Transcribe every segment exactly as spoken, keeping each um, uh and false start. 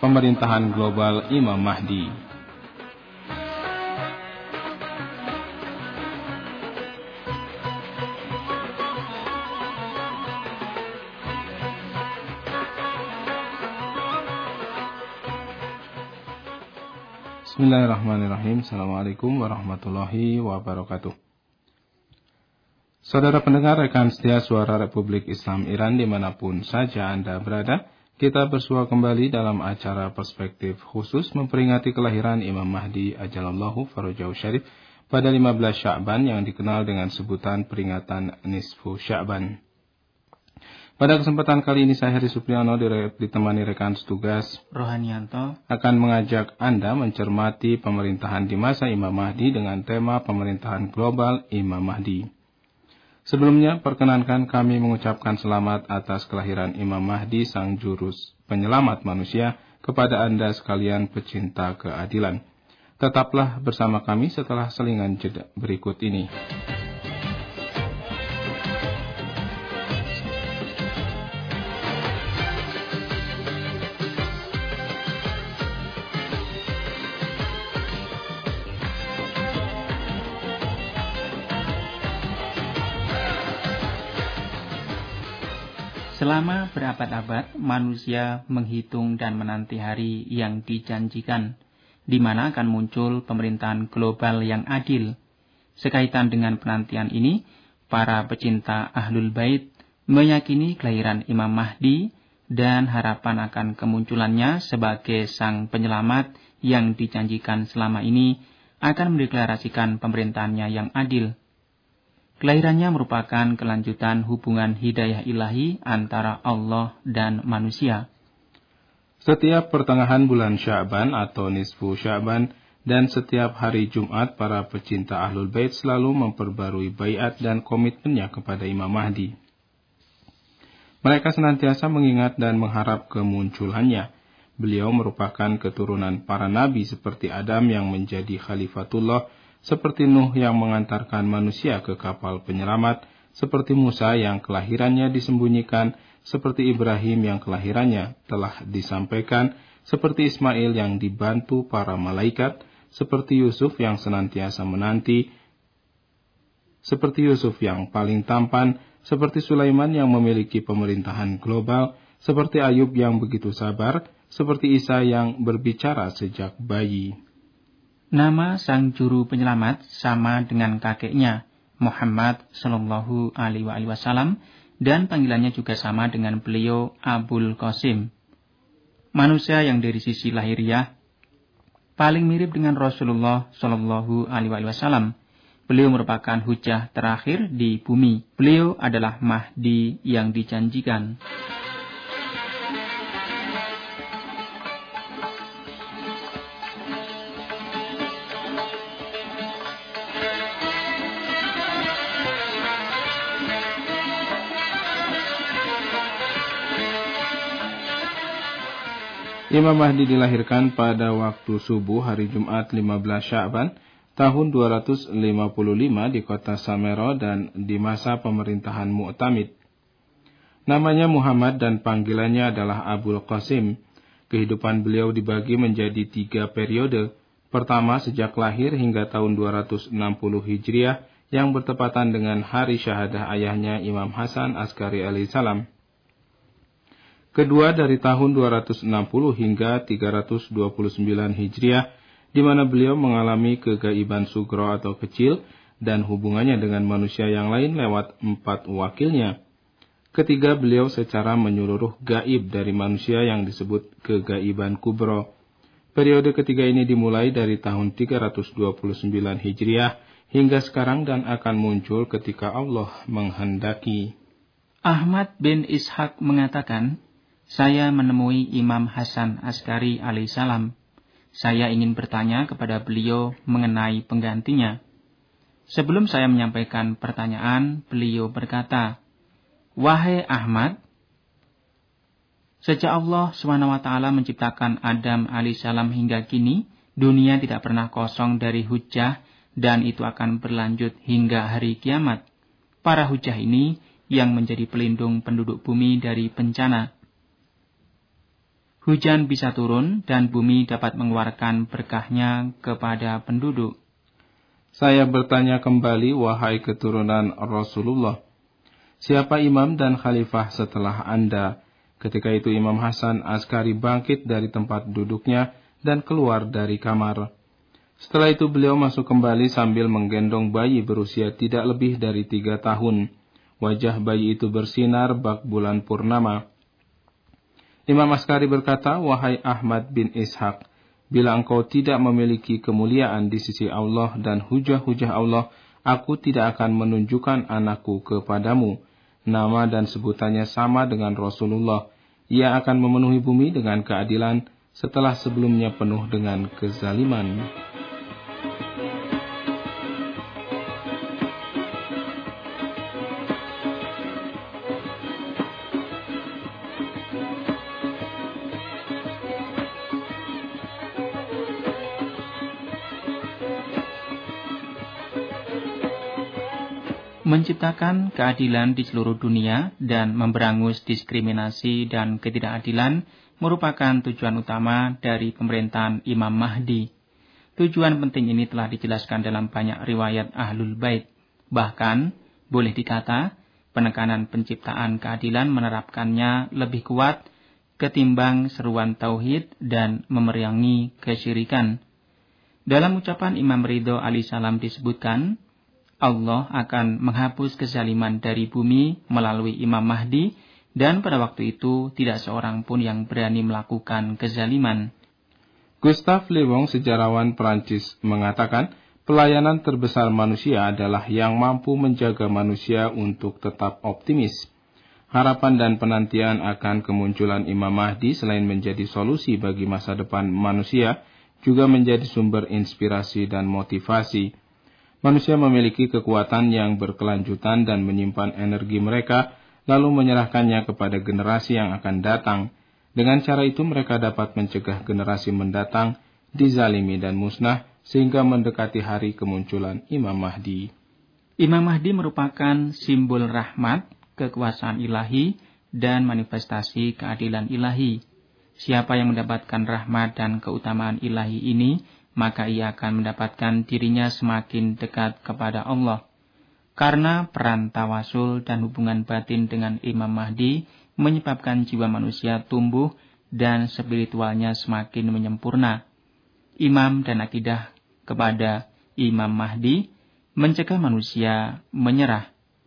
pemerintahan global Imam Mahdi. Bismillahirrahmanirrahim. Assalamualaikum warahmatullahi wabarakatuh. Saudara pendengar, rekan setia Suara Republik Islam Iran dimanapun saja Anda berada, kita bersua kembali dalam acara Perspektif Khusus memperingati kelahiran Imam Mahdi Ajalallahu Farajahu Syarif pada lima belas Sya'ban yang dikenal dengan sebutan peringatan Nisfu Sya'ban. Pada kesempatan kali ini saya Heri Supriyono ditemani rekan setugas Rohanianto akan mengajak Anda mencermati pemerintahan di masa Imam Mahdi dengan tema pemerintahan global Imam Mahdi. Sebelumnya, perkenankan kami mengucapkan selamat atas kelahiran Imam Mahdi, sang jurus penyelamat manusia, kepada Anda sekalian pecinta keadilan. Tetaplah bersama kami setelah selingan jeda berikut ini. Selama berabad-abad, manusia menghitung dan menanti hari yang dijanjikan, di mana akan muncul pemerintahan global yang adil. Sekaitan dengan penantian ini, para pecinta Ahlul Bait meyakini kelahiran Imam Mahdi dan harapan akan kemunculannya sebagai sang penyelamat yang dijanjikan selama ini akan mendeklarasikan pemerintahannya yang adil. Kelahirannya merupakan kelanjutan hubungan hidayah ilahi antara Allah dan manusia. Setiap pertengahan bulan Sya'ban atau Nisfu Sya'ban dan setiap hari Jumat, para pecinta Ahlul Bait selalu memperbarui baiat dan komitmennya kepada Imam Mahdi. Mereka senantiasa mengingat dan mengharap kemunculannya. Beliau merupakan keturunan para nabi seperti Adam yang menjadi khalifatullah, seperti Nuh yang mengantarkan manusia ke kapal penyelamat, seperti Musa yang kelahirannya disembunyikan, seperti Ibrahim yang kelahirannya telah disampaikan, seperti Ismail yang dibantu para malaikat, seperti Yusuf yang senantiasa menanti, seperti Yusuf yang paling tampan, seperti Sulaiman yang memiliki pemerintahan global, seperti Ayub yang begitu sabar, seperti Isa yang berbicara sejak bayi. Nama sang juru penyelamat sama dengan kakeknya, Muhammad Sallallahu Alaihi Wasallam, dan panggilannya juga sama dengan beliau, Abul Qasim. Manusia yang dari sisi lahiriah paling mirip dengan Rasulullah Sallallahu Alaihi Wasallam. Beliau merupakan hujah terakhir di bumi. Beliau adalah Mahdi yang dijanjikan. Imam Mahdi dilahirkan pada waktu subuh hari Jumat lima belas Sya'ban tahun dua ratus lima puluh lima di kota Samera dan di masa pemerintahan Mu'tamid. Namanya Muhammad dan panggilannya adalah Abul Qasim. Kehidupan beliau dibagi menjadi tiga periode. Pertama, sejak lahir hingga tahun dua ratus enam puluh Hijriah yang bertepatan dengan hari syahadah ayahnya Imam Hasan Askari alaihissalam. Kedua, dari tahun dua ratus enam puluh hingga tiga ratus dua puluh sembilan Hijriah, di mana beliau mengalami kegaiban sugro atau kecil dan hubungannya dengan manusia yang lain lewat empat wakilnya. Ketiga, beliau secara menyeluruh gaib dari manusia yang disebut kegaiban kubro. Periode ketiga ini dimulai dari tahun tiga ratus dua puluh sembilan Hijriah hingga sekarang dan akan muncul ketika Allah menghendaki. Ahmad bin Ishaq mengatakan, saya menemui Imam Hasan Askari alaihissalam. Saya ingin bertanya kepada beliau mengenai penggantinya. Sebelum saya menyampaikan pertanyaan, beliau berkata, "Wahai Ahmad, sejak Allah subhanahu wa taala menciptakan Adam alaihissalam hingga kini, dunia tidak pernah kosong dari hujjah dan itu akan berlanjut hingga hari kiamat. Para hujjah ini yang menjadi pelindung penduduk bumi dari bencana. Hujan bisa turun dan bumi dapat mengeluarkan berkahnya kepada penduduk. Saya bertanya kembali, wahai keturunan Rasulullah, siapa imam dan khalifah setelah Anda? Ketika itu Imam Hasan Askari bangkit dari tempat duduknya dan keluar dari kamar. Setelah itu beliau masuk kembali sambil menggendong bayi berusia tidak lebih dari tiga tahun. Wajah bayi itu bersinar bak bulan purnama. Imam Askari berkata, wahai Ahmad bin Ishaq, bila engkau tidak memiliki kemuliaan di sisi Allah dan hujah-hujah Allah, aku tidak akan menunjukkan anakku kepadamu. Nama dan sebutannya sama dengan Rasulullah. Ia akan memenuhi bumi dengan keadilan setelah sebelumnya penuh dengan kezaliman. Menciptakan keadilan di seluruh dunia dan memberangus diskriminasi dan ketidakadilan merupakan tujuan utama dari pemerintahan Imam Mahdi. Tujuan penting ini telah dijelaskan dalam banyak riwayat Ahlul Bait. Bahkan, boleh dikata, penekanan penciptaan keadilan menerapkannya lebih kuat ketimbang seruan tauhid dan memerangi kesyirikan. Dalam ucapan Imam Ridho alaihissalam disebutkan, Allah akan menghapus kezaliman dari bumi melalui Imam Mahdi, dan pada waktu itu tidak seorang pun yang berani melakukan kezaliman. Gustave Le Bon, sejarawan Prancis, mengatakan pelayanan terbesar manusia adalah yang mampu menjaga manusia untuk tetap optimis. Harapan dan penantian akan kemunculan Imam Mahdi selain menjadi solusi bagi masa depan manusia, juga menjadi sumber inspirasi dan motivasi. Manusia memiliki kekuatan yang berkelanjutan dan menyimpan energi mereka, lalu menyerahkannya kepada generasi yang akan datang. Dengan cara itu mereka dapat mencegah generasi mendatang dizalimi dan musnah, sehingga mendekati hari kemunculan Imam Mahdi. Imam Mahdi merupakan simbol rahmat, kekuasaan ilahi, dan manifestasi keadilan ilahi. Siapa yang mendapatkan rahmat dan keutamaan ilahi ini, maka ia akan mendapatkan dirinya semakin dekat kepada Allah. Karena peran tawasul dan hubungan batin dengan Imam Mahdi menyebabkan jiwa manusia tumbuh dan spiritualnya semakin menyempurna. Imam dan akidah kepada Imam Mahdi mencegah manusia menyerah.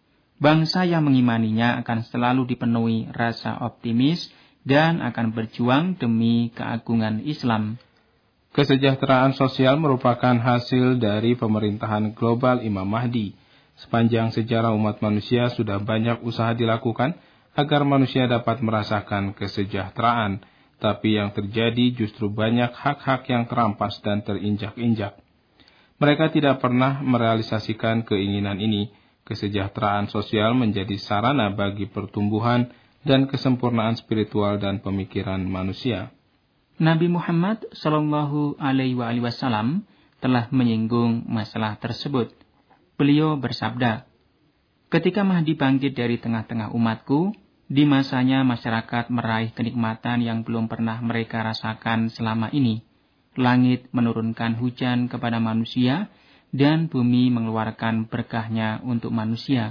Bangsa yang mengimaninya akan selalu dipenuhi rasa optimis dan akan berjuang demi keagungan Islam. Kesejahteraan sosial merupakan hasil dari pemerintahan global Imam Mahdi. Sepanjang sejarah umat manusia sudah banyak usaha dilakukan agar manusia dapat merasakan kesejahteraan, tapi yang terjadi justru banyak hak-hak yang terampas dan terinjak-injak. Mereka tidak pernah merealisasikan keinginan ini. Kesejahteraan sosial menjadi sarana bagi pertumbuhan dan kesempurnaan spiritual dan pemikiran manusia. Nabi Muhammad Shallallahu Alaihi Wasallam telah menyinggung masalah tersebut. Beliau bersabda, ketika Mahdi bangkit dari tengah-tengah umatku, di masanya masyarakat meraih kenikmatan yang belum pernah mereka rasakan selama ini. Langit menurunkan hujan kepada manusia, dan bumi mengeluarkan berkahnya untuk manusia.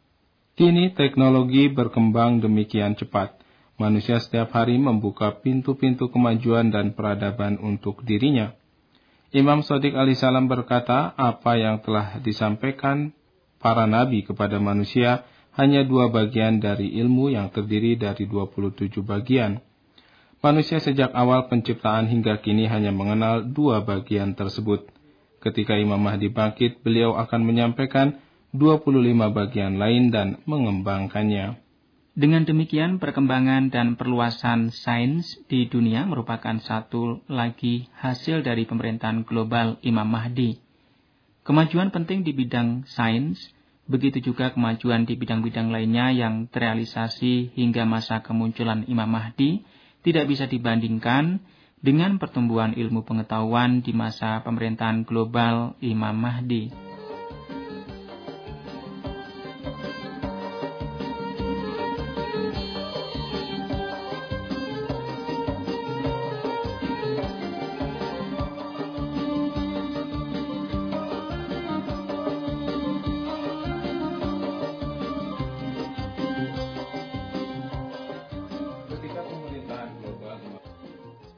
Kini teknologi berkembang demikian cepat. Manusia setiap hari membuka pintu-pintu kemajuan dan peradaban untuk dirinya. Imam Shadiq alaihissalam berkata, apa yang telah disampaikan para nabi kepada manusia hanya dua bagian dari ilmu yang terdiri dari dua puluh tujuh bagian. Manusia sejak awal penciptaan hingga kini hanya mengenal dua bagian tersebut. Ketika Imam Mahdi bangkit, beliau akan menyampaikan dua puluh lima bagian lain dan mengembangkannya. Dengan demikian, perkembangan dan perluasan sains di dunia merupakan satu lagi hasil dari pemerintahan global Imam Mahdi. Kemajuan penting di bidang sains, begitu juga kemajuan di bidang-bidang lainnya yang terrealisasi hingga masa kemunculan Imam Mahdi, tidak bisa dibandingkan dengan pertumbuhan ilmu pengetahuan di masa pemerintahan global Imam Mahdi.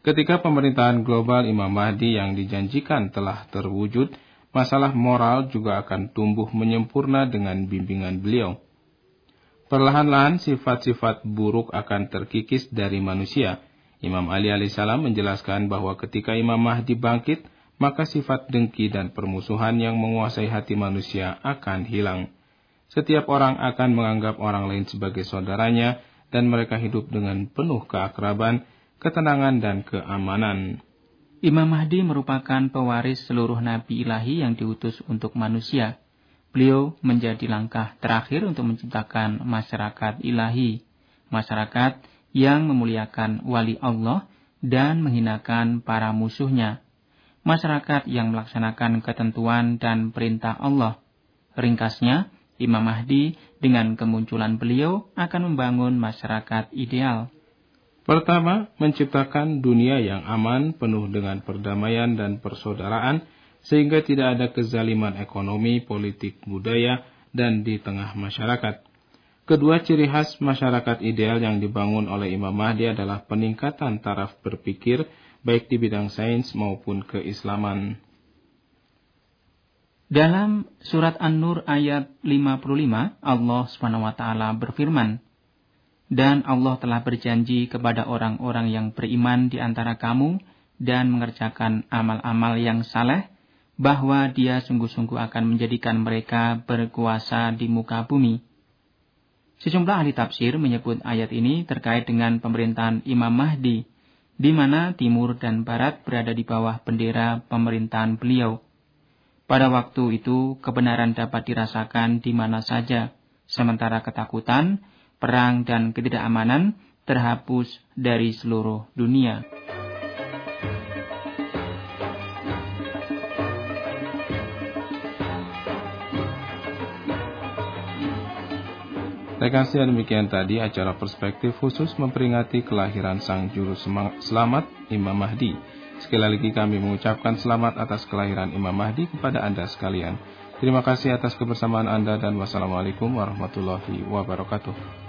Ketika pemerintahan global Imam Mahdi yang dijanjikan telah terwujud, masalah moral juga akan tumbuh menyempurna dengan bimbingan beliau. Perlahan-lahan sifat-sifat buruk akan terkikis dari manusia. Imam Ali alaihissalam menjelaskan bahwa ketika Imam Mahdi bangkit, maka sifat dengki dan permusuhan yang menguasai hati manusia akan hilang. Setiap orang akan menganggap orang lain sebagai saudaranya, dan mereka hidup dengan penuh keakraban, ketenangan, dan keamanan. Imam Mahdi merupakan pewaris seluruh nabi ilahi yang diutus untuk manusia. Beliau menjadi langkah terakhir untuk menciptakan masyarakat ilahi, masyarakat yang memuliakan wali Allah dan menghinakan para musuhnya, masyarakat yang melaksanakan ketentuan dan perintah Allah. Ringkasnya, Imam Mahdi dengan kemunculan beliau akan membangun masyarakat ideal. Pertama, menciptakan dunia yang aman, penuh dengan perdamaian dan persaudaraan, sehingga tidak ada kezaliman ekonomi, politik, budaya, dan di tengah masyarakat. Kedua, ciri khas masyarakat ideal yang dibangun oleh Imam Mahdi adalah peningkatan taraf berpikir, baik di bidang sains maupun keislaman. Dalam surat An-Nur ayat lima puluh lima, Allah subhanahu wa taala berfirman, "Dan Allah telah berjanji kepada orang-orang yang beriman di antara kamu dan mengerjakan amal-amal yang saleh, bahwa Dia sungguh-sungguh akan menjadikan mereka berkuasa di muka bumi." Sejumlah ahli tafsir menyebut ayat ini terkait dengan pemerintahan Imam Mahdi, di mana timur dan barat berada di bawah bendera pemerintahan beliau. Pada waktu itu, kebenaran dapat dirasakan di mana saja, sementara ketakutan, perang, dan ketidakamanan terhapus dari seluruh dunia. Rekan setia, demikian tadi acara Perspektif khusus memperingati kelahiran Sang Juru Selamat Imam Mahdi. Sekali lagi kami mengucapkan selamat atas kelahiran Imam Mahdi kepada Anda sekalian. Terima kasih atas kebersamaan Anda dan wassalamualaikum warahmatullahi wabarakatuh.